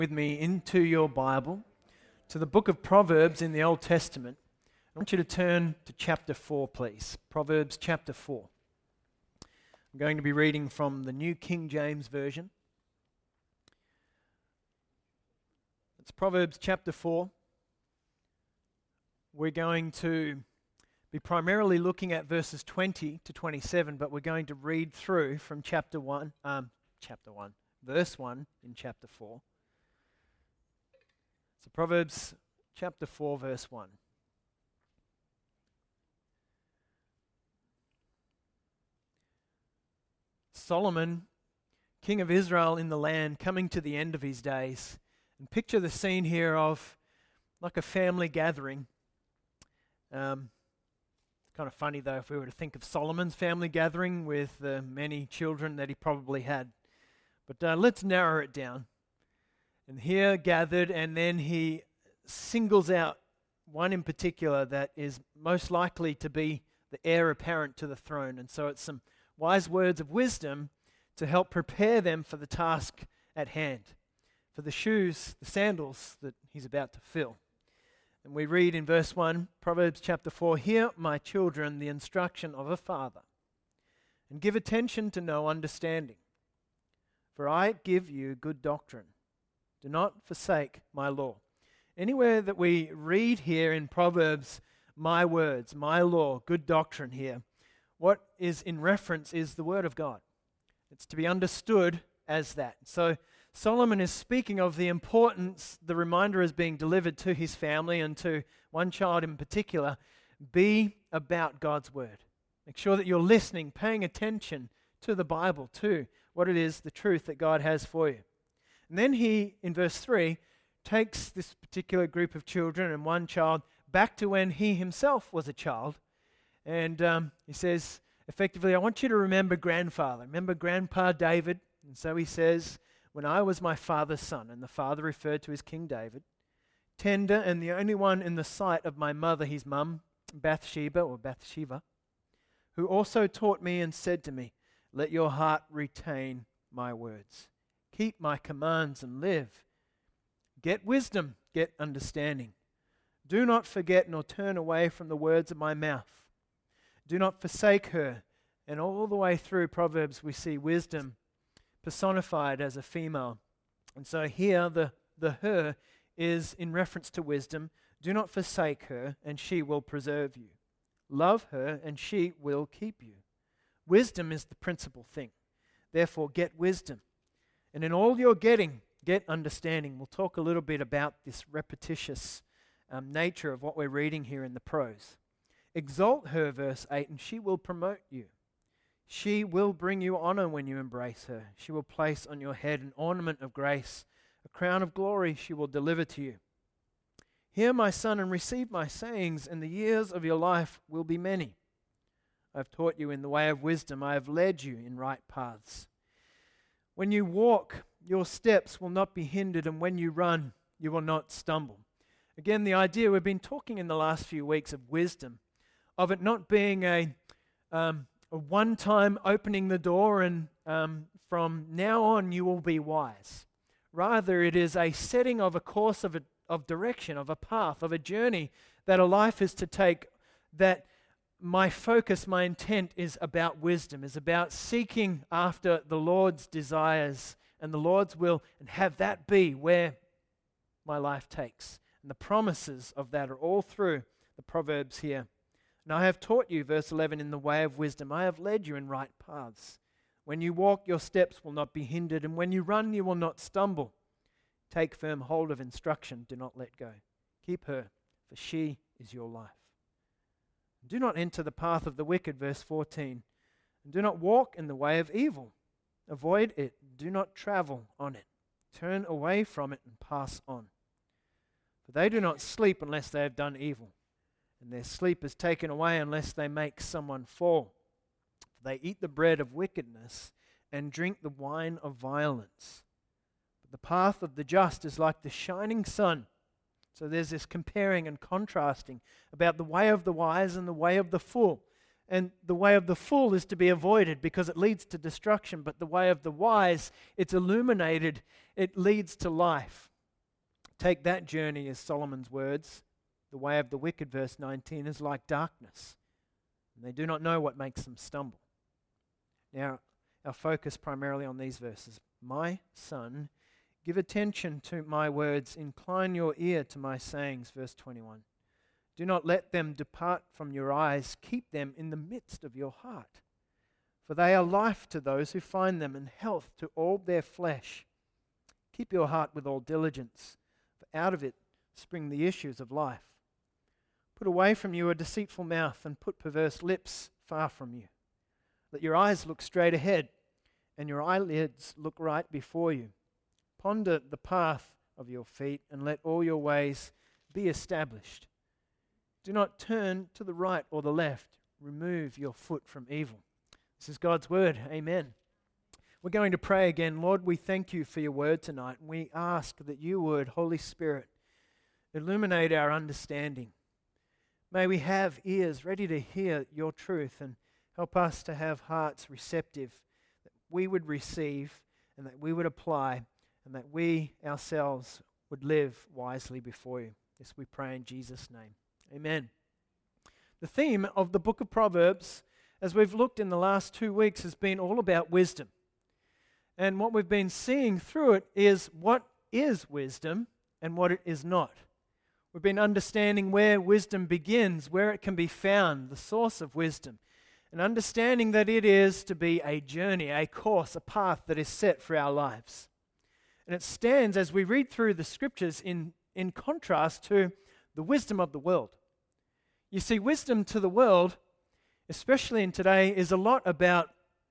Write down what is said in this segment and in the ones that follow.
with me into your Bible to the book of Proverbs in the Old Testament. I want you to turn to chapter 4, please. Proverbs chapter 4. I'm going to be reading from the New King James Version. It's Proverbs chapter 4. We're going to be primarily looking at verses 20 to 27, but we're going to read through from verse 1 in chapter 4. So Proverbs chapter 4, verse 1. Solomon, king of Israel in the land, coming to the end of his days. And picture the scene here of like a family gathering. It's kind of funny though if we were to think of Solomon's family gathering with the many children that he probably had. But let's narrow it down. And here gathered, and then he singles out one in particular that is most likely to be the heir apparent to the throne. And so it's some wise words of wisdom to help prepare them for the task at hand, for the shoes, the sandals that he's about to fill. And we read in verse 1, Proverbs chapter 4, "Hear, my children, the instruction of a father, and give attention to know understanding. For I give you good doctrine. Do not forsake my law." Anywhere that we read here in Proverbs, my words, my law, good doctrine here, what is in reference is the word of God. It's to be understood as that. So Solomon is speaking of the importance, the reminder is being delivered to his family and to one child in particular, be about God's word. Make sure that you're listening, paying attention to the Bible, to what it is, the truth that God has for you. And then he, in verse 3, takes this particular group of children and one child back to when he himself was a child. And he says, effectively, I want you to remember grandfather. Remember Grandpa David? And so he says, when I was my father's son, and the father referred to as King David, tender and the only one in the sight of my mother, his mum, Bathsheba, who also taught me and said to me, let your heart retain my words. Keep my commands and live. Get wisdom, get understanding. Do not forget nor turn away from the words of my mouth. Do not forsake her. And all the way through Proverbs we see wisdom personified as a female. And so here the her is in reference to wisdom. Do not forsake her and she will preserve you. Love her and she will keep you. Wisdom is the principal thing. Therefore get wisdom. And in all you're getting, get understanding. We'll talk a little bit about this repetitious nature of what we're reading here in the prose. Exalt her, verse 8, and she will promote you. She will bring you honor when you embrace her. She will place on your head an ornament of grace. A crown of glory she will deliver to you. Hear, my son, and receive my sayings, and the years of your life will be many. I have taught you in the way of wisdom. I have led you in right paths. When you walk, your steps will not be hindered, and when you run, you will not stumble. Again, the idea we've been talking in the last few weeks of wisdom, of it not being a one-time opening the door and from now on you will be wise. Rather, it is a setting of a course of direction, of a path, of a journey that a life is to take, that my focus, my intent is about wisdom, is about seeking after the Lord's desires and the Lord's will, and have that be where my life takes. And the promises of that are all through the Proverbs here. And I have taught you, verse 11, in the way of wisdom. I have led you in right paths. When you walk, your steps will not be hindered, and when you run, you will not stumble. Take firm hold of instruction. Do not let go. Keep her, for she is your life. Do not enter the path of the wicked, verse 14. And do not walk in the way of evil. Avoid it. Do not travel on it. Turn away from it and pass on. For they do not sleep unless they have done evil, and their sleep is taken away unless they make someone fall. For they eat the bread of wickedness and drink the wine of violence. But the path of the just is like the shining sun. So there's this comparing and contrasting about the way of the wise and the way of the fool. And the way of the fool is to be avoided because it leads to destruction. But the way of the wise, it's illuminated. It leads to life. take that journey as Solomon's words. The way of the wicked, verse 19, is like darkness, and they do not know what makes them stumble. Now, our focus primarily on these verses. My son, give attention to my words, incline your ear to my sayings, verse 21. Do not let them depart from your eyes, keep them in the midst of your heart. For they are life to those who find them, and health to all their flesh. Keep your heart with all diligence, for out of it spring the issues of life. Put away from you a deceitful mouth, and put perverse lips far from you. Let your eyes look straight ahead, and your eyelids look right before you. Ponder the path of your feet, and let all your ways be established. Do not turn to the right or the left. Remove your foot from evil. This is God's word. Amen. We're going to pray again. Lord, we thank you for your word tonight. We ask that you would, Holy Spirit, illuminate our understanding. May we have ears ready to hear your truth, and help us to have hearts receptive, that we would receive and that we would apply, and that we ourselves would live wisely before you. This we pray in Jesus' name. Amen. The theme of the book of Proverbs, as we've looked in the last 2 weeks, has been all about wisdom. And what we've been seeing through it is what is wisdom and what it is not. We've been understanding where wisdom begins, where it can be found, the source of wisdom, and understanding that it is to be a journey, a course, a path that is set for our lives. And it stands, as we read through the scriptures, in contrast to the wisdom of the world. You see, wisdom to the world, especially in today, is a lot about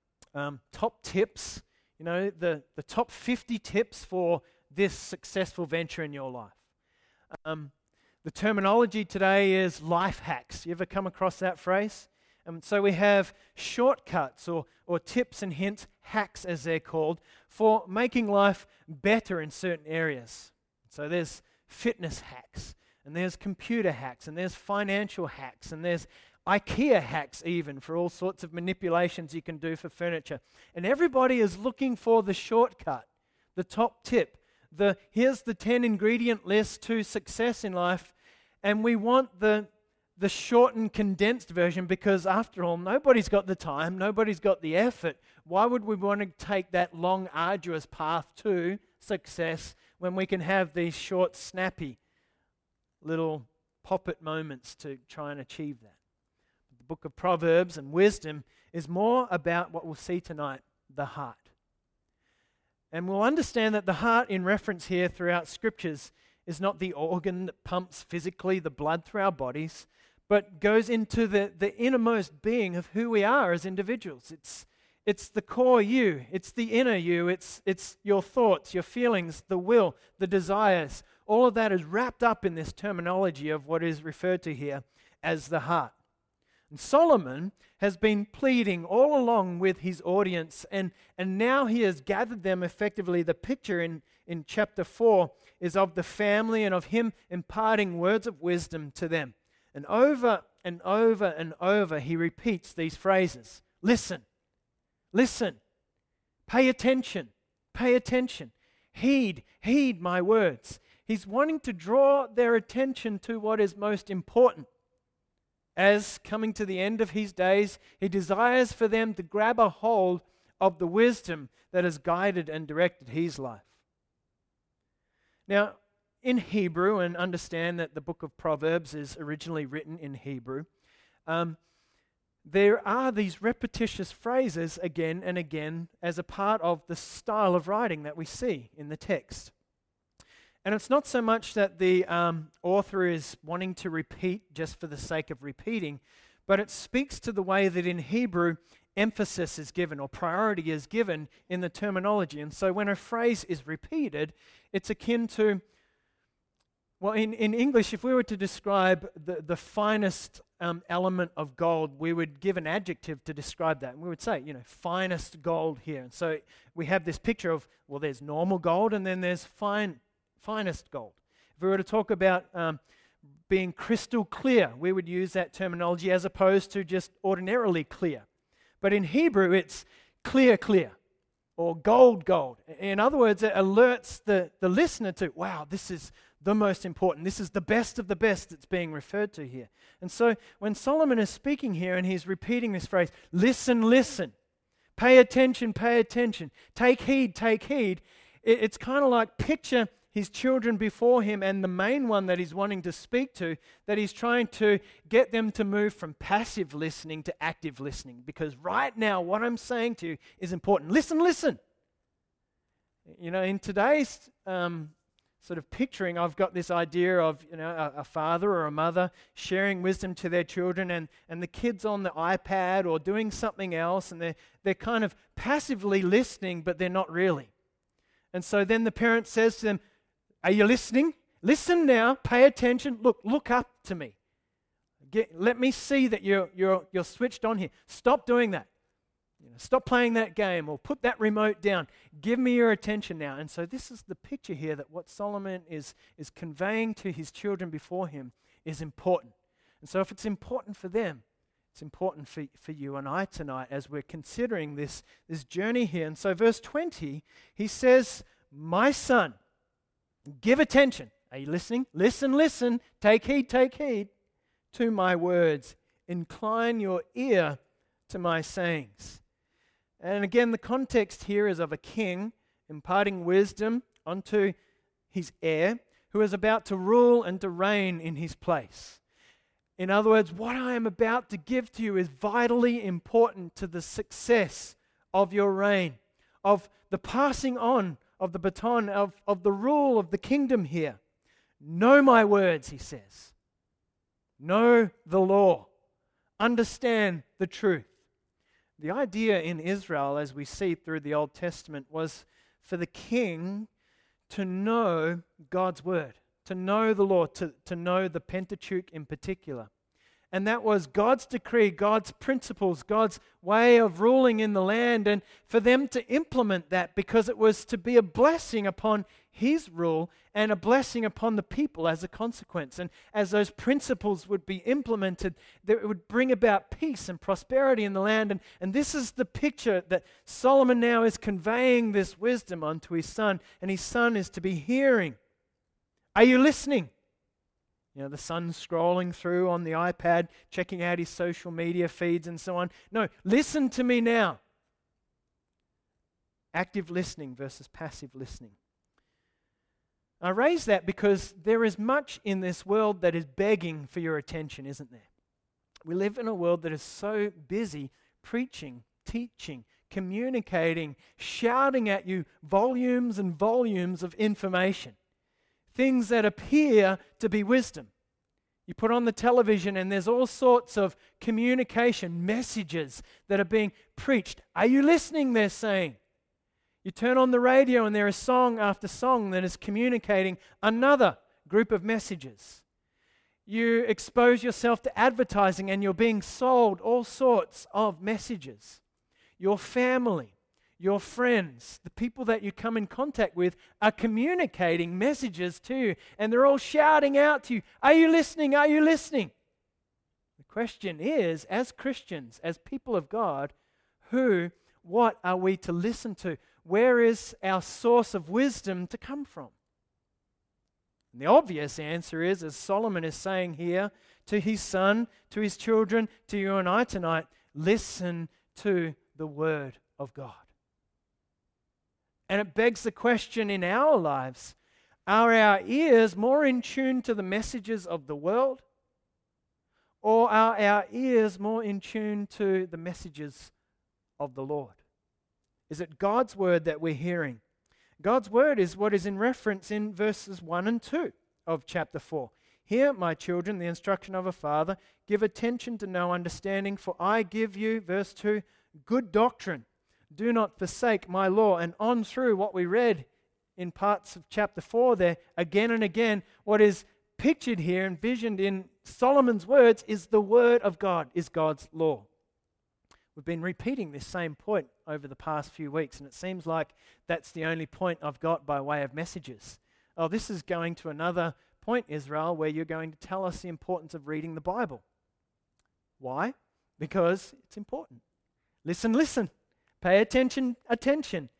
top tips, the top 50 tips for this successful venture in your life. The terminology today is life hacks. You ever come across that phrase? So we have shortcuts or tips and hints, hacks as they're called, for making life better in certain areas. So there's fitness hacks, and there's computer hacks, and there's financial hacks, and there's IKEA hacks even for all sorts of manipulations you can do for furniture. And everybody is looking for the shortcut, the top tip, here's the 10 ingredient list to success in life, and we want the shortened, condensed version, because after all, nobody's got the time, nobody's got the effort. Why would we want to take that long, arduous path to success when we can have these short, snappy little pop-it moments to try and achieve that? The book of Proverbs and wisdom is more about what we'll see tonight, the heart. And we'll understand that the heart, in reference here throughout scriptures, is not the organ that pumps physically the blood through our bodies, but goes into the innermost being of who we are as individuals. It's the core you, it's the inner you, it's your thoughts, your feelings, the will, the desires. All of that is wrapped up in this terminology of what is referred to here as the heart. And Solomon has been pleading all along with his audience, and now he has gathered them effectively. The picture in chapter 4 is of the family and of him imparting words of wisdom to them. And over and over and over he repeats these phrases. Listen, listen, pay attention, heed my words. He's wanting to draw their attention to what is most important. As coming to the end of his days, he desires for them to grab a hold of the wisdom that has guided and directed his life. Now, in Hebrew, and understand that the book of Proverbs is originally written in Hebrew, there are these repetitious phrases again and again as a part of the style of writing that we see in the text. And it's not so much that the author is wanting to repeat just for the sake of repeating, but it speaks to the way that in Hebrew emphasis is given or priority is given in the terminology. And so when a phrase is repeated, it's akin to, well, in English, if we were to describe the finest element of gold, we would give an adjective to describe that. And we would say, finest gold here. And so we have this picture of, well, there's normal gold and then there's finest gold. If we were to talk about being crystal clear, we would use that terminology as opposed to just ordinarily clear. But in Hebrew, it's clear, or gold, gold. In other words, it alerts the listener to, wow, this is the most important. This is the best of the best that's being referred to here. And so when Solomon is speaking here and he's repeating this phrase, listen, listen, pay attention, take heed, it's kind of like picture his children before him and the main one that he's wanting to speak to, that he's trying to get them to move from passive listening to active listening. Because right now, what I'm saying to you is important. Listen. You know, in today's sort of picturing, I've got this idea of, you know, a father or a mother sharing wisdom to their children and the kids on the iPad or doing something else, and they're kind of passively listening, but they're not really. And so then the parent says to them, are you listening? Listen now, pay attention, look up to me. Let me see that you're switched on here. Stop doing that. You know, stop playing that game or put that remote down. Give me your attention now. And so this is the picture here that what Solomon is conveying to his children before him is important. And so if it's important for them, it's important for you and I tonight as we're considering this journey here. And so verse 20, he says, my son, give attention. Are you listening? Listen. Take heed to my words. Incline your ear to my sayings. And again, the context here is of a king imparting wisdom onto his heir who is about to rule and to reign in his place. In other words, what I am about to give to you is vitally important to the success of your reign, of the passing on of the baton, of the rule of the kingdom here. Know my words, he says. Know the law. Understand the truth. The idea in Israel, as we see through the Old Testament, was for the king to know God's word, to know the law, to know the Pentateuch in particular. And that was God's decree, God's principles, God's way of ruling in the land, and for them to implement that because it was to be a blessing upon his rule and a blessing upon the people as a consequence. And as those principles would be implemented, it would bring about peace and prosperity in the land. And this is the picture that Solomon now is conveying this wisdom onto his son, and his son is to be hearing. Are you listening? You know, the son's scrolling through on the iPad, checking out his social media feeds and so on. No, listen to me now. Active listening versus passive listening. I raise that because there is much in this world that is begging for your attention, isn't there? We live in a world that is so busy preaching, teaching, communicating, shouting at you volumes and volumes of information. Things that appear to be wisdom. You put on the television and there's all sorts of communication, messages that are being preached. Are you listening, they're saying? You turn on the radio and there is song after song that is communicating another group of messages. You expose yourself to advertising and you're being sold all sorts of messages. Your family, your friends, the people that you come in contact with are communicating messages to you, and they're all shouting out to you, are you listening? Are you listening? The question is, as Christians, as people of God, what are we to listen to? Where is our source of wisdom to come from? And the obvious answer is, as Solomon is saying here to his son, to his children, to you and I tonight, listen to the word of God. And it begs the question in our lives, are our ears more in tune to the messages of the world? Or are our ears more in tune to the messages of the Lord? Is it God's word that we're hearing? God's word is what is in reference in verses 1 and 2 of chapter 4. Hear, my children, the instruction of a father. Give attention to know understanding, for I give you, verse 2, good doctrine. Do not forsake my law. And on through what we read in parts of chapter 4 there, again and again, what is pictured here, envisioned in Solomon's words, is the word of God, is God's law. We've been repeating this same point over the past few weeks, and it seems like that's the only point I've got by way of messages. Oh, this is going to another point, Israel, where you're going to tell us the importance of reading the Bible. Why? Because it's important. Listen. Pay attention.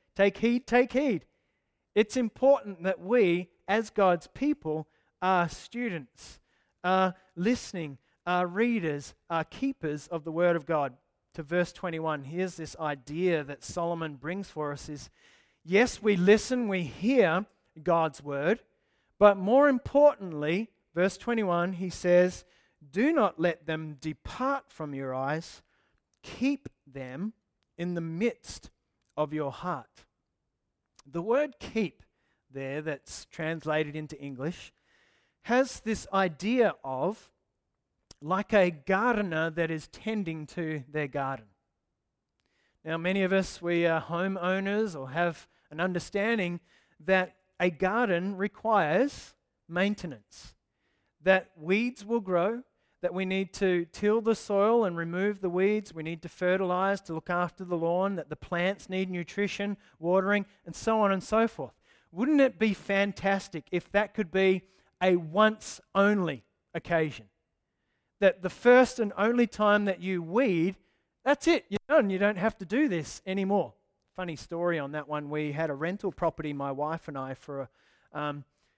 Take heed, take heed. It's important that we, as God's people, are students, are listening, are readers, are keepers of the Word of God. To verse 21, here's this idea that Solomon brings for us is, yes, we listen, we hear God's Word, but more importantly, verse 21, he says, do not let them depart from your eyes. Keep them in the midst of your heart. The word keep there, that's translated into English, has this idea of like a gardener that is tending to their garden. Now, many of us, we are homeowners or have an understanding that a garden requires maintenance, that weeds will grow, that we need to till the soil and remove the weeds, we need to fertilize to look after the lawn, that the plants need nutrition, watering, and so on and so forth. Wouldn't it be fantastic if that could be a once-only occasion? That the first and only time that you weed, that's it, you're done, you don't have to do this anymore. Funny story on that one. We had a rental property, my wife and I, for a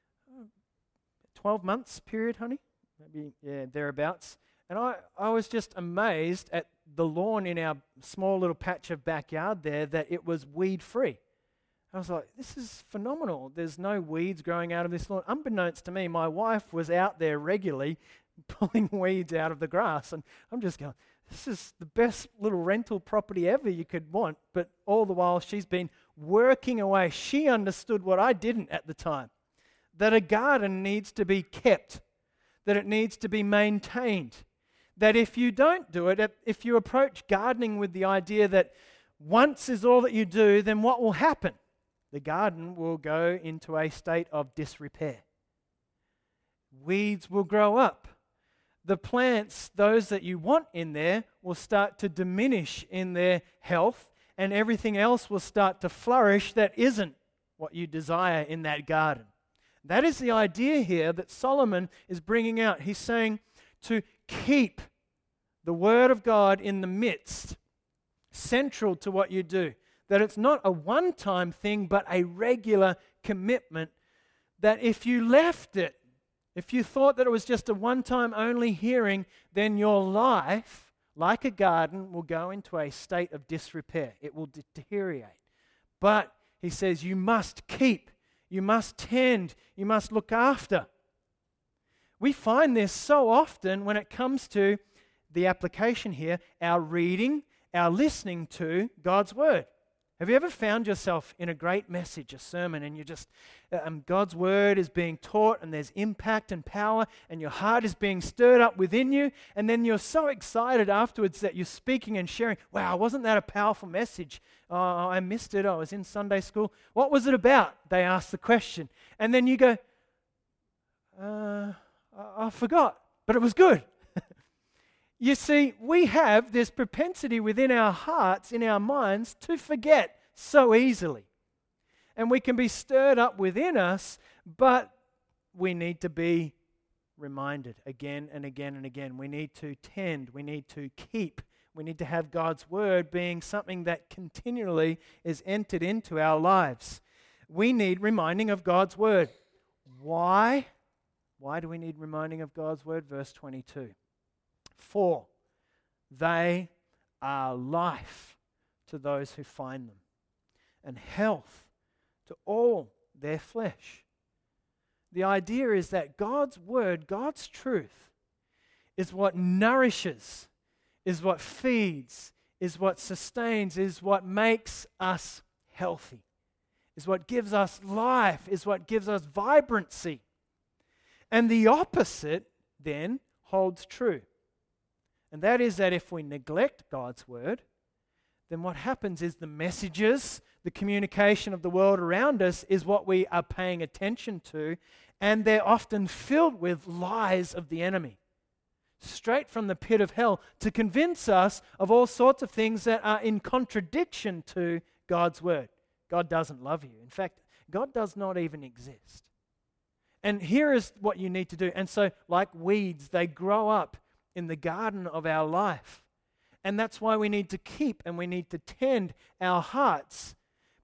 12 months period, honey? Maybe, yeah, thereabouts. And I was just amazed at the lawn in our small little patch of backyard there, that it was weed-free. I was like, this is phenomenal. There's no weeds growing out of this lawn. Unbeknownst to me, my wife was out there regularly pulling weeds out of the grass. And I'm just going, this is the best little rental property ever you could want. But all the while, she's been working away. She understood what I didn't at the time, that a garden needs to be kept, that it needs to be maintained, that if you don't do it, if you approach gardening with the idea that once is all that you do, then what will happen? The garden will go into a state of disrepair. Weeds will grow up. The plants, those that you want in there, will start to diminish in their health, and everything else will start to flourish that isn't what you desire in that garden. That is the idea here that Solomon is bringing out. He's saying to keep the Word of God in the midst, central to what you do. That it's not a one-time thing, but a regular commitment. That if you left it, if you thought that it was just a one-time only hearing, then your life, like a garden, will go into a state of disrepair. It will deteriorate. But he says you must keep, you must tend, you must look after. We find this so often when it comes to the application here, our reading, our listening to God's Word. Have you ever found yourself in a great message, a sermon, and you just, God's Word is being taught and there's impact and power and your heart is being stirred up within you, and then you're so excited afterwards that you're speaking and sharing, wow, wasn't that a powerful message? Oh, I missed it. I was in Sunday school. What was it about? They ask the question. And then you go, I forgot, but it was good. You see, we have this propensity within our hearts, in our minds, to forget so easily. And we can be stirred up within us, but we need to be reminded again and again and again. We need to tend, we need to keep, we need to have God's Word being something that continually is entered into our lives. We need reminding of God's Word. Why? Why do we need reminding of God's Word? Verse 22. For they are life to those who find them, and health to all their flesh. The idea is that God's Word, God's truth, is what nourishes, is what feeds, is what sustains, is what makes us healthy, is what gives us life, is what gives us vibrancy. And the opposite then holds true. And that is that if we neglect God's Word, then what happens is the messages, the communication of the world around us is what we are paying attention to, and they're often filled with lies of the enemy, straight from the pit of hell, to convince us of all sorts of things that are in contradiction to God's Word. God doesn't love you. In fact, God does not even exist. And here is what you need to do. And so, like weeds, they grow up in the garden of our life. And that's why we need to keep and we need to tend our hearts,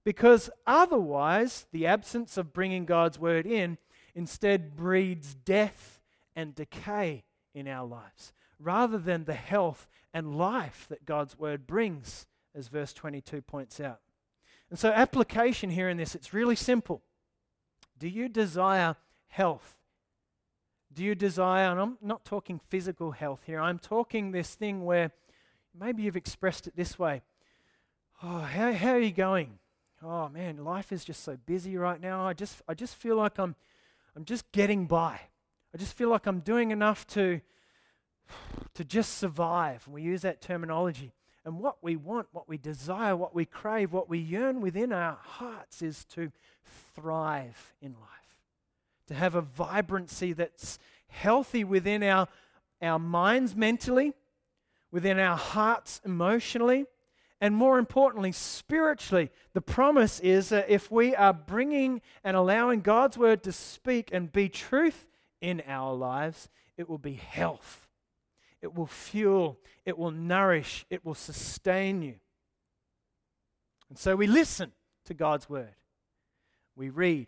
Because otherwise, the absence of bringing God's word in instead breeds death and decay in our lives, rather than the health and life that God's word brings, as verse 22 points out. And so application here in this, it's really simple. Do you desire health? Do you desire, and I'm not talking physical health here, I'm talking this thing where maybe you've expressed it this way. Oh, how are you going? Oh man, life is just so busy right now. I just feel like I'm just getting by. I just feel like I'm doing enough to just survive. We use that terminology. And what we want, what we desire, what we crave, what we yearn within our hearts is to thrive in life, to have a vibrancy that's healthy within our minds mentally, within our hearts emotionally, and more importantly, spiritually. The promise is that if we are bringing and allowing God's word to speak and be truth in our lives, it will be health. It will fuel, it will nourish, it will sustain you. And so we listen to God's word. We read,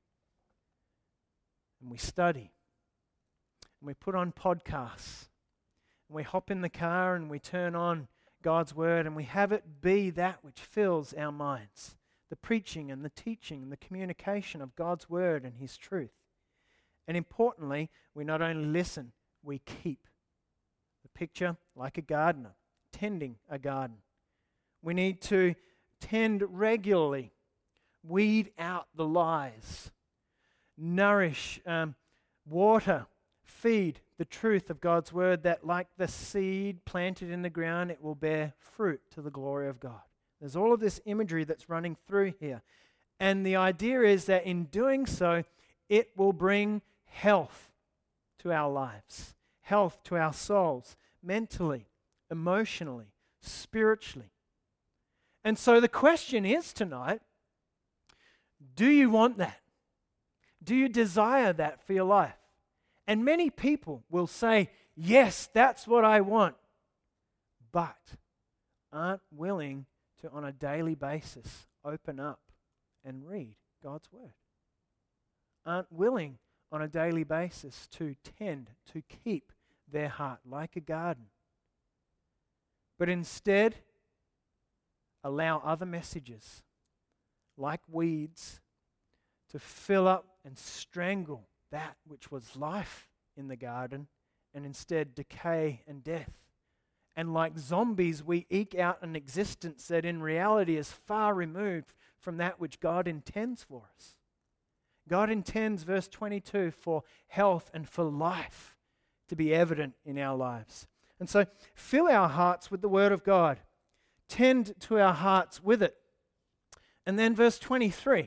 and we study, and we put on podcasts, and we hop in the car and we turn on God's word, and we have it be that which fills our minds. The preaching and the teaching and the communication of God's word and his truth. And importantly, we not only listen, we keep. The picture like a gardener, tending a garden. We need to tend regularly, weed out the lies, nourish, water, feed the truth of God's word, that like the seed planted in the ground, it will bear fruit to the glory of God. There's all of this imagery that's running through here. And the idea is that in doing so, it will bring health to our lives, health to our souls, mentally, emotionally, spiritually. And so the question is tonight, do you want that? Do you desire that for your life? And many people will say, yes, that's what I want, but aren't willing to, on a daily basis, open up and read God's word. Aren't willing on a daily basis to tend, to keep their heart like a garden. But instead, allow other messages, like weeds, to fill up and strangle that which was life in the garden, and instead decay and death. And like zombies, we eke out an existence that in reality is far removed from that which God intends for us. God intends, verse 22, for health and for life to be evident in our lives. And so fill our hearts with the word of God. Tend to our hearts with it. And then verse 23.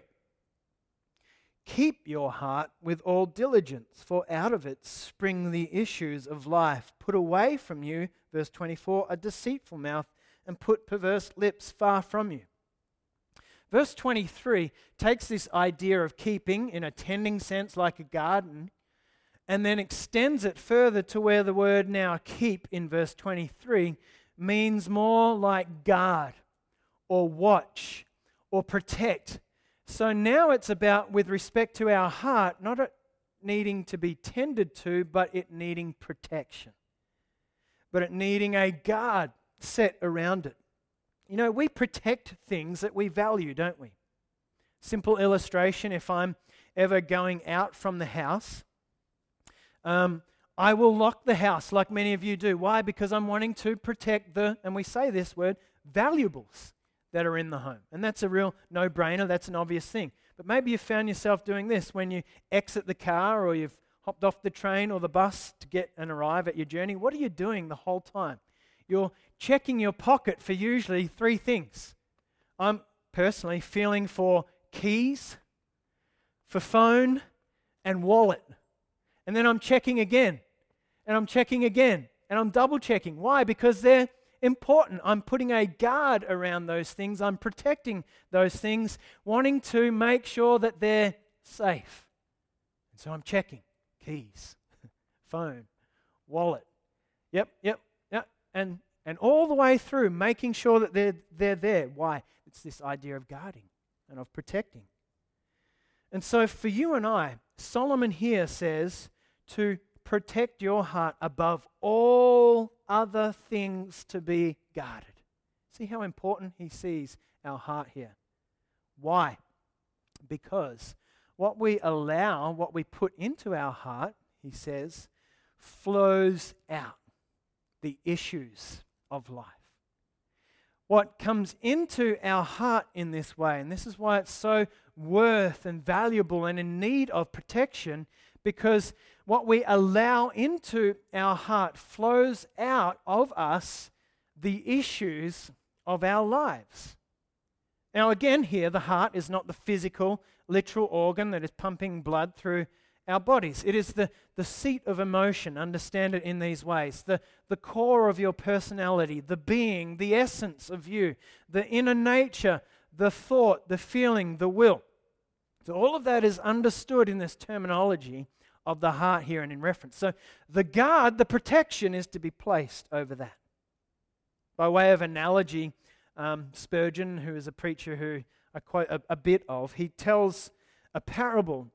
Keep your heart with all diligence, for out of it spring the issues of life. Put away from you, verse 24, a deceitful mouth, and put perverse lips far from you. Verse 23 takes this idea of keeping in a tending sense like a garden, and then extends it further to where the word now keep in verse 23 means more like guard or watch or protect. So now it's about, with respect to our heart, not it needing to be tended to, but it needing protection. But it needing a guard set around it. You know, we protect things that we value, don't we? Simple illustration, if I'm ever going out from the house, I will lock the house like many of you do. Why? Because I'm wanting to protect and we say this word, valuables that are in the home. And that's a real no-brainer. That's an obvious thing. But maybe you found yourself doing this when you exit the car or you've hopped off the train or the bus to get and arrive at your journey. What are you doing the whole time? You're checking your pocket for usually three things. I'm personally feeling for keys, for phone, and wallet. And then I'm checking again, and I'm checking again, and I'm double checking. Why? Because they're important. I'm putting a guard around those things. I'm protecting those things, wanting to make sure that they're safe. And so I'm checking keys, phone, wallet. Yep. And all the way through, making sure that they're there. Why? It's this idea of guarding. and of protecting. And so for you and I, Solomon here says to protect your heart above all other things to be guarded. See how important he sees our heart here. Why? Because what we allow, what we put into our heart, he says, flows out the issues of life. What comes into our heart in this way, and this is why it's so worth and valuable and in need of protection, because what we allow into our heart flows out of us the issues of our lives. Now again here, the heart is not the physical, literal organ that is pumping blood through our bodies. It is the seat of emotion. Understand it in these ways. The core of your personality, the being, the essence of you, the inner nature, the thought, the feeling, the will. So all of that is understood in this terminology of the heart here and in reference. So the guard, the protection is to be placed over that. By way of analogy, Spurgeon, who is a preacher who I quote a bit of, he tells a parable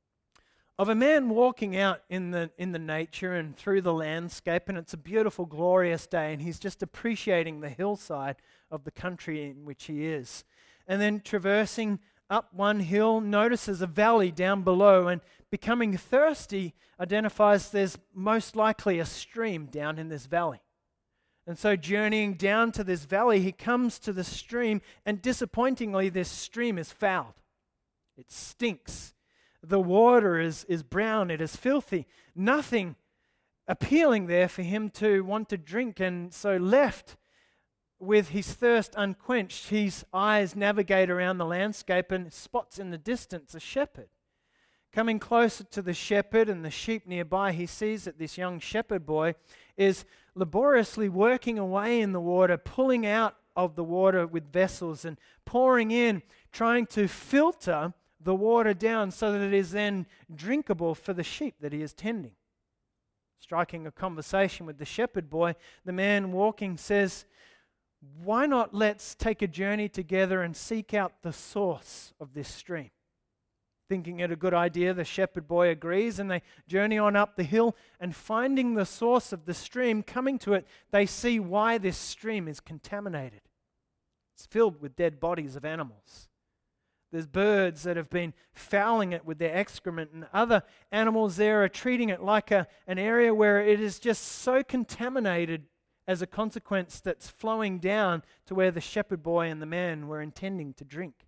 of a man walking out in the nature and through the landscape, and it's a beautiful, glorious day, and he's just appreciating the hillside of the country in which he is. And then traversing up one hill, notices a valley down below, and becoming thirsty, identifies there's most likely a stream down in this valley. And so journeying down to this valley, he comes to the stream, and disappointingly, this stream is fouled. It stinks. The water is brown, it is filthy. Nothing appealing there for him to want to drink, and so left with his thirst unquenched, his eyes navigate around the landscape and spots in the distance a shepherd. Coming closer to the shepherd and the sheep nearby, he sees that this young shepherd boy is laboriously working away in the water, pulling out of the water with vessels and pouring in, trying to filter the water down so that it is then drinkable for the sheep that he is tending. Striking a conversation with the shepherd boy, the man walking says, "Why not let's take a journey together and seek out the source of this stream?" Thinking it a good idea, the shepherd boy agrees, and they journey on up the hill, and finding the source of the stream, coming to it, they see why this stream is contaminated. It's filled with dead bodies of animals. There's birds that have been fouling it with their excrement, and other animals there are treating it like an area where it is just so contaminated as a consequence that's flowing down to where the shepherd boy and the man were intending to drink.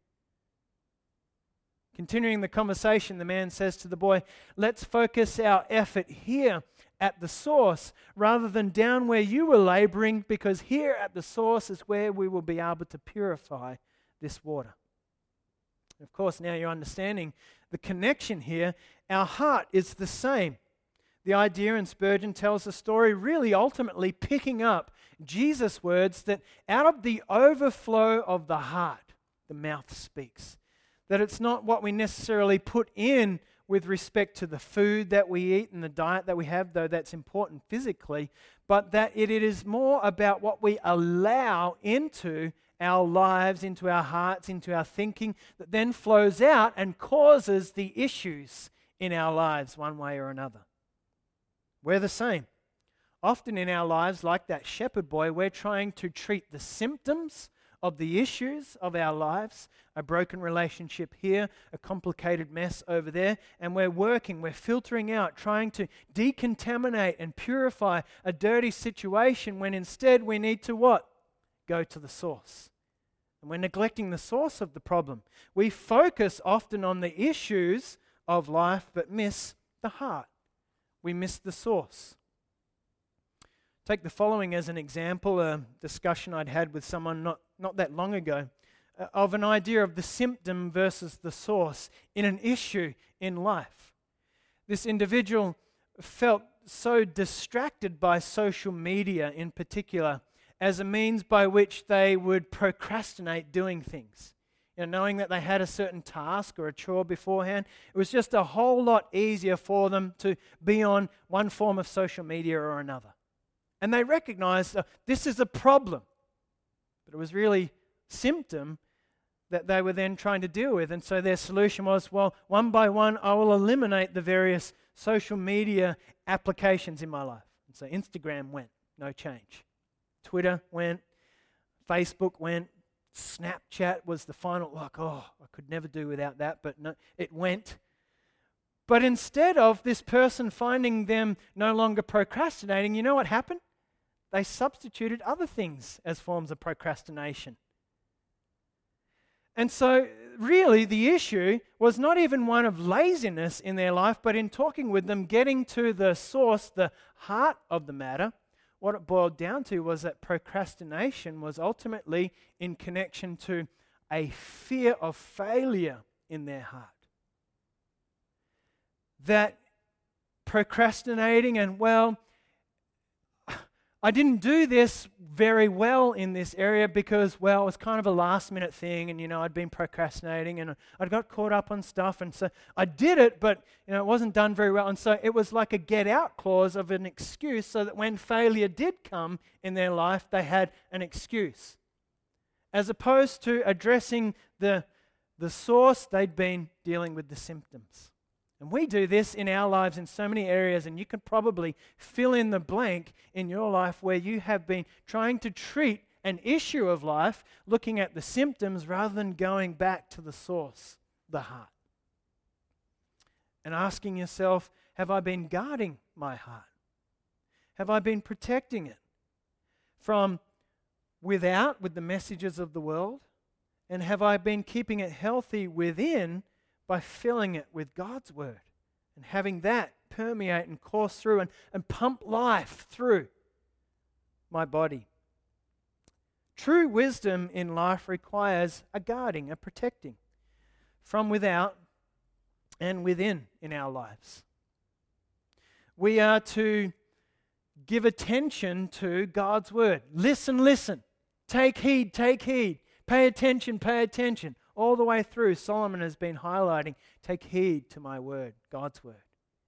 Continuing the conversation, the man says to the boy, "Let's focus our effort here at the source rather than down where you were laboring, because here at the source is where we will be able to purify this water." Of course, now you're understanding the connection here. Our heart is the same. The idea, and Spurgeon tells the story, really ultimately picking up Jesus' words that out of the overflow of the heart, the mouth speaks. That it's not what we necessarily put in with respect to the food that we eat and the diet that we have, though that's important physically, but that it is more about what we allow into our lives, into our hearts, into our thinking, that then flows out and causes the issues in our lives one way or another. We're the same. Often in our lives, like that shepherd boy, we're trying to treat the symptoms of the issues of our lives, a broken relationship here, a complicated mess over there, and we're filtering out, trying to decontaminate and purify a dirty situation, when instead we need to what? Go to the source. And we're neglecting the source of the problem. We focus often on the issues of life but miss the heart. We miss the source. Take the following as an example, a discussion I'd had with someone not that long ago, of an idea of the symptom versus the source in an issue in life. This individual felt so distracted by social media in particular as a means by which they would procrastinate doing things. Knowing that they had a certain task or a chore beforehand, it was just a whole lot easier for them to be on one form of social media or another. And they recognized this is a problem, but it was really symptom that they were then trying to deal with. And so their solution was, well, one by one, I will eliminate the various social media applications in my life. And so Instagram went, no change. Twitter went, Facebook went, Snapchat was the final, like, oh, I could never do without that, but no, it went. But instead of this person finding them no longer procrastinating, you know what happened? They substituted other things as forms of procrastination. And so really the issue was not even one of laziness in their life, but in talking with them, getting to the source, the heart of the matter. What it boiled down to was that procrastination was ultimately in connection to a fear of failure in their heart. That procrastinating and, well, I didn't do this very well in this area because, well, it was kind of a last-minute thing, and, I'd been procrastinating, and I got caught up on stuff, and so I did it, but, it wasn't done very well, and so it was like a get-out clause of an excuse so that when failure did come in their life, they had an excuse. As opposed to addressing the source, they'd been dealing with the symptoms. And we do this in our lives in so many areas, and you can probably fill in the blank in your life where you have been trying to treat an issue of life, looking at the symptoms rather than going back to the source, the heart. And asking yourself, have I been guarding my heart? Have I been protecting it from without with the messages of the world? And have I been keeping it healthy within by filling it with God's word and having that permeate and course through and pump life through my body? True wisdom in life requires a guarding, a protecting from without and within in our lives. We are to give attention to God's word. Listen, listen. Take heed, take heed. Pay attention, pay attention. All the way through, Solomon has been highlighting, take heed to my word, God's word.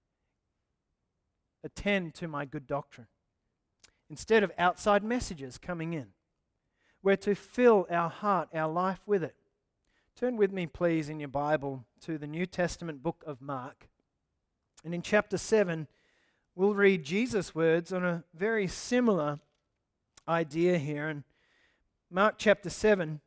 Attend to my good doctrine. Instead of outside messages coming in, we're to fill our heart, our life with it. Turn with me, please, in your Bible to the New Testament book of Mark. And in chapter 7, we'll read Jesus' words on a very similar idea here. And Mark chapter 7,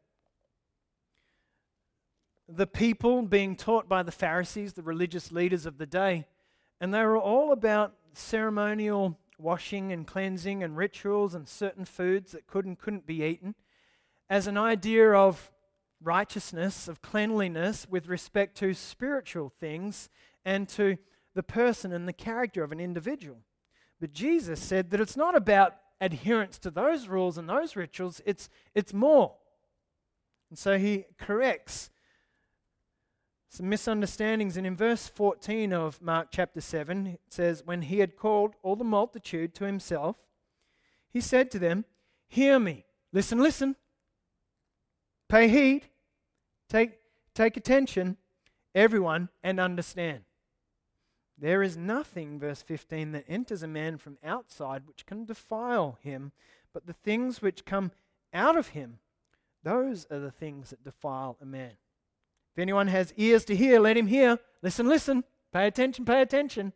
the people being taught by the Pharisees, the religious leaders of the day, and they were all about ceremonial washing and cleansing and rituals and certain foods that could and couldn't be eaten as an idea of righteousness, of cleanliness with respect to spiritual things and to the person and the character of an individual. But Jesus said that it's not about adherence to those rules and those rituals, it's more. And so he corrects some misunderstandings. And in verse 14 of Mark chapter 7, it says, when he had called all the multitude to himself, he said to them, hear me. Listen, listen. Pay heed. Take attention, everyone, and understand. There is nothing, verse 15, that enters a man from outside which can defile him, but the things which come out of him, those are the things that defile a man. If anyone has ears to hear, let him hear. Listen, listen. Pay attention, pay attention.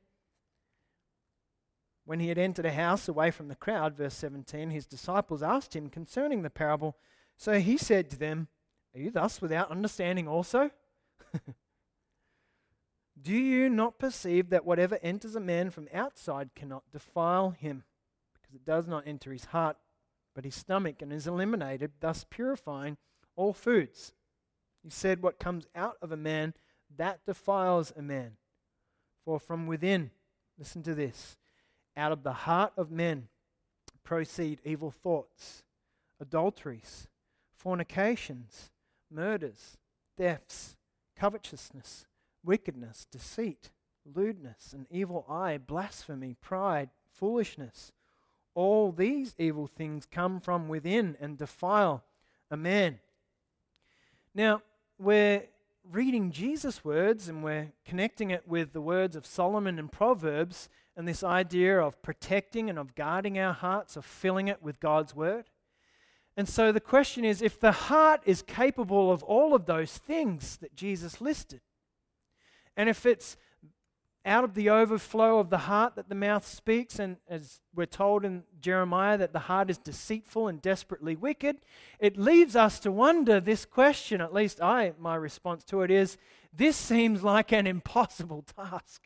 When he had entered a house away from the crowd, verse 17, his disciples asked him concerning the parable. So he said to them, are you thus without understanding also? Do you not perceive that whatever enters a man from outside cannot defile him, because it does not enter his heart, but his stomach, and is eliminated, thus purifying all foods? He said, what comes out of a man, that defiles a man. For from within, listen to this, out of the heart of men proceed evil thoughts, adulteries, fornications, murders, thefts, covetousness, wickedness, deceit, lewdness, an evil eye, blasphemy, pride, foolishness. All these evil things come from within and defile a man. Now, we're reading Jesus' words and we're connecting it with the words of Solomon and Proverbs and this idea of protecting and of guarding our hearts, of filling it with God's word. And so the question is, if the heart is capable of all of those things that Jesus listed, and if it's out of the overflow of the heart that the mouth speaks, and as we're told in Jeremiah that the heart is deceitful and desperately wicked, it leaves us to wonder this question, at least my response to it is, this seems like an impossible task.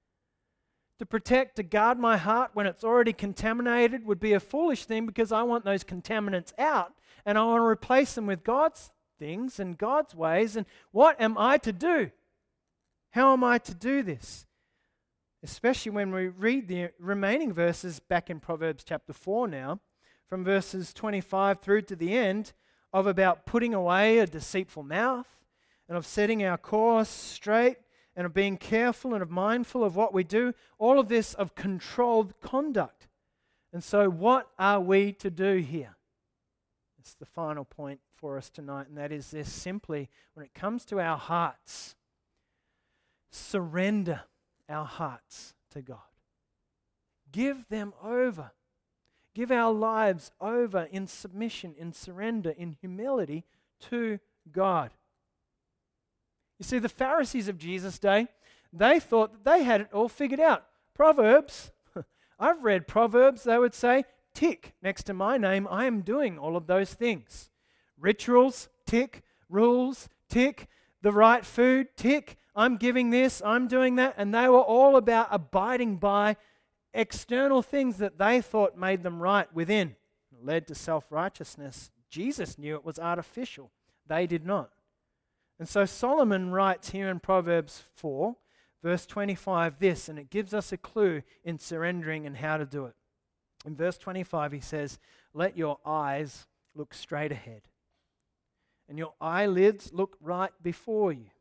To protect, to guard my heart when it's already contaminated would be a foolish thing, because I want those contaminants out and I want to replace them with God's things and God's ways. And what am I to do? How am I to do this? Especially when we read the remaining verses back in Proverbs chapter 4 now, from verses 25 through to the end, of about putting away a deceitful mouth, and of setting our course straight, and of being careful and of mindful of what we do, all of this of controlled conduct. And so what are we to do here? It's the final point for us tonight, and that is this: simply, when it comes to our hearts, surrender our hearts to God. Give them over. Give our lives over in submission, in surrender, in humility to God. You see, the Pharisees of Jesus' day, they thought that they had it all figured out. Proverbs, I've read Proverbs, they would say, tick, next to my name, I am doing all of those things. Rituals, tick. Rules, tick. The right food, tick. I'm giving this, I'm doing that. And they were all about abiding by external things that they thought made them right within. It led to self-righteousness. Jesus knew it was artificial. They did not. And so Solomon writes here in Proverbs 4, verse 25, this, and it gives us a clue in surrendering and how to do it. In verse 25 he says, let your eyes look straight ahead, and your eyelids look right before you.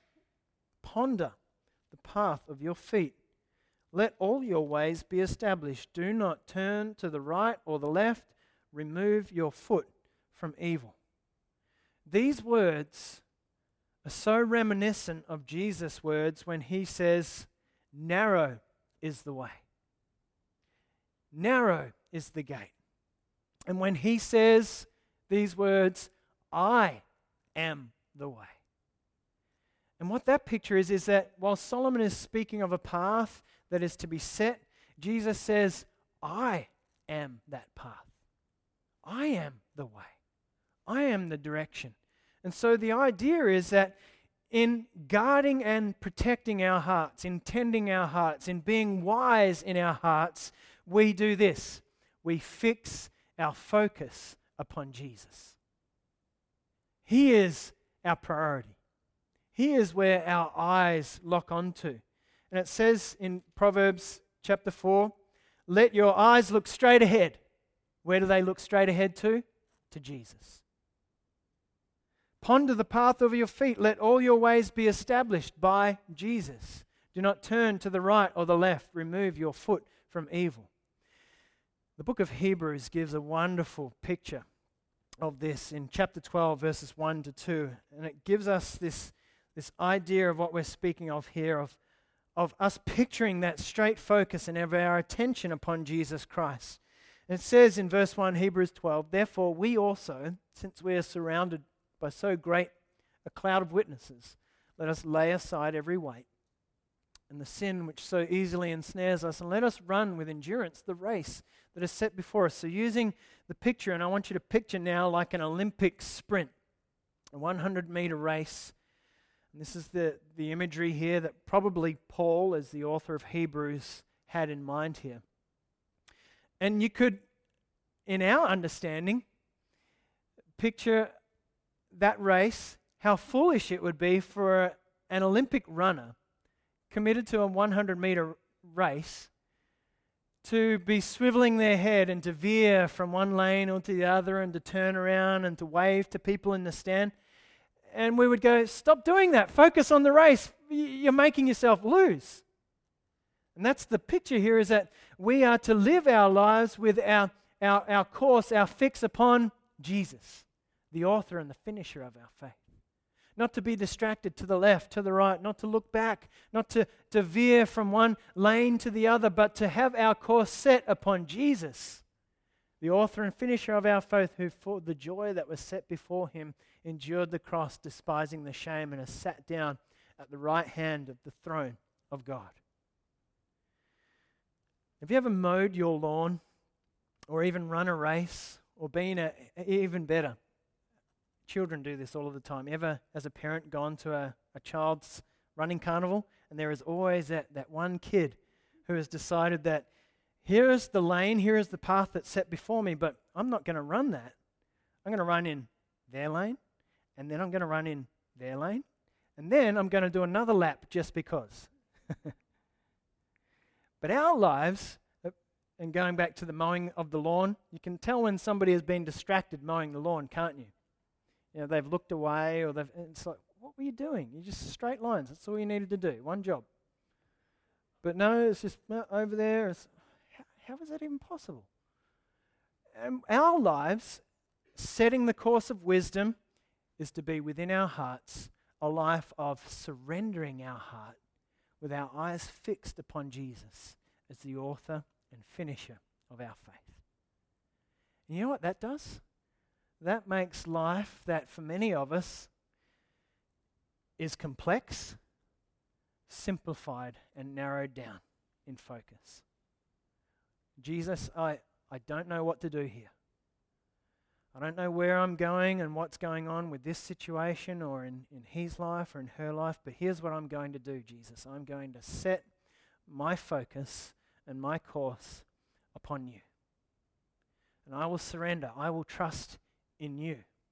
Ponder the path of your feet. Let all your ways be established. Do not turn to the right or the left. Remove your foot from evil. These words are so reminiscent of Jesus' words when he says, narrow is the way. Narrow is the gate. And when he says these words, I am the way. And what that picture is that while Solomon is speaking of a path that is to be set, Jesus says, I am that path. I am the way. I am the direction. And so the idea is that in guarding and protecting our hearts, in tending our hearts, in being wise in our hearts, we do this. We fix our focus upon Jesus. He is our priority. He is where our eyes lock onto. And it says in Proverbs chapter 4, let your eyes look straight ahead. Where do they look straight ahead to? To Jesus. Ponder the path of your feet. Let all your ways be established by Jesus. Do not turn to the right or the left. Remove your foot from evil. The book of Hebrews gives a wonderful picture of this in chapter 12, verses 1 to 2. And it gives us this idea of what we're speaking of here, of us picturing that straight focus and of our attention upon Jesus Christ. And it says in verse 1, Hebrews 12, therefore we also, since we are surrounded by so great a cloud of witnesses, let us lay aside every weight and the sin which so easily ensnares us, and let us run with endurance the race that is set before us. So using the picture, and I want you to picture now like an Olympic sprint, a 100-meter race. And this is the imagery here that probably Paul, as the author of Hebrews, had in mind here. And you could, in our understanding, picture that race, how foolish it would be for an Olympic runner committed to a 100-meter race to be swiveling their head and to veer from one lane onto the other and to turn around and to wave to people in the stand. And we would go, stop doing that. Focus on the race. You're making yourself lose. And that's the picture here, is that we are to live our lives with our course, our fix upon Jesus, the author and the finisher of our faith. Not to be distracted to the left, to the right, not to look back, not to veer from one lane to the other, but to have our course set upon Jesus, The author and finisher of our faith, who for the joy that was set before him endured the cross, despising the shame, and has sat down at the right hand of the throne of God. Have you ever mowed your lawn or even run a race or been even better? Children do this all of the time. Ever, as a parent, gone to a child's running carnival, and there is always that one kid who has decided that here is the lane, here is the path that's set before me, but I'm not going to run that. I'm going to run in their lane, and then I'm going to run in their lane, and then I'm going to do another lap just because. But our lives, and going back to the mowing of the lawn, you can tell when somebody has been distracted mowing the lawn, can't you? You know, they've looked away, or it's like, what were you doing? You just straight lines. That's all you needed to do. One job. But no, it's just over there. How is that even possible? Our lives, setting the course of wisdom, is to be within our hearts a life of surrendering our heart with our eyes fixed upon Jesus as the author and finisher of our faith. And you know what that does? That makes life that for many of us is complex, simplified, and narrowed down in focus. Jesus, I don't know what to do here. I don't know where I'm going and what's going on with this situation or in his life or in her life, but here's what I'm going to do, Jesus. I'm going to set my focus and my course upon you. And I will surrender. I will trust in you.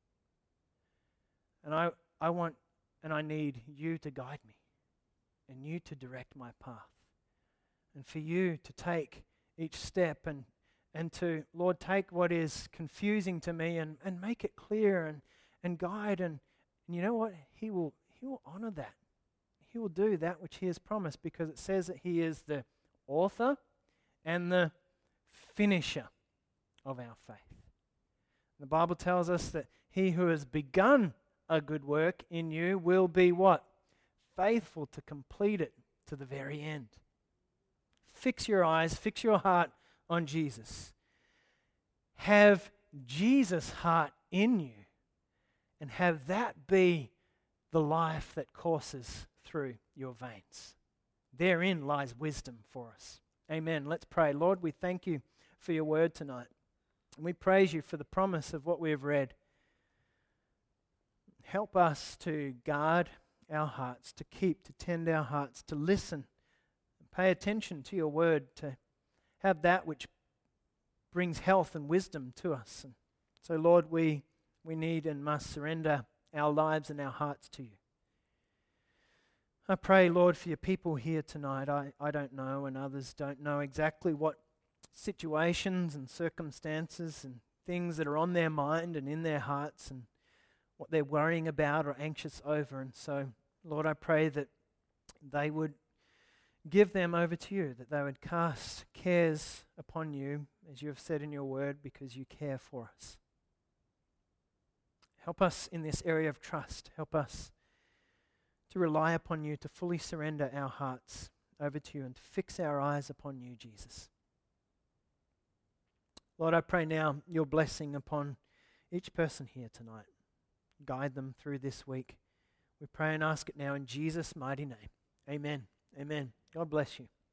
And I want and I need you to guide me and you to direct my path. And for you to take each step and to, Lord, take what is confusing to me and make it clear and guide. And you know what? He will honor that. He will do that which he has promised, because it says that he is the author and the finisher of our faith. The Bible tells us that he who has begun a good work in you will be what? Faithful to complete it to the very end. Fix your eyes, fix your heart on Jesus. Have Jesus' heart in you, and have that be the life that courses through your veins. Therein lies wisdom for us. Amen. Let's pray. Lord, we thank you for your word tonight. And we praise you for the promise of what we have read. Help us to guard our hearts, to keep, to tend our hearts, to listen, pay attention to your word, to have that which brings health and wisdom to us. And so, Lord, we need and must surrender our lives and our hearts to you. I pray, Lord, for your people here tonight. I don't know, and others don't know exactly what situations and circumstances and things that are on their mind and in their hearts and what they're worrying about or anxious over. And so, Lord, I pray that they would give them over to you, that they would cast cares upon you, as you have said in your word, because you care for us. Help us in this area of trust. Help us to rely upon you, to fully surrender our hearts over to you and to fix our eyes upon you, Jesus. Lord, I pray now your blessing upon each person here tonight. Guide them through this week. We pray and ask it now in Jesus' mighty name. Amen. Amen. God bless you.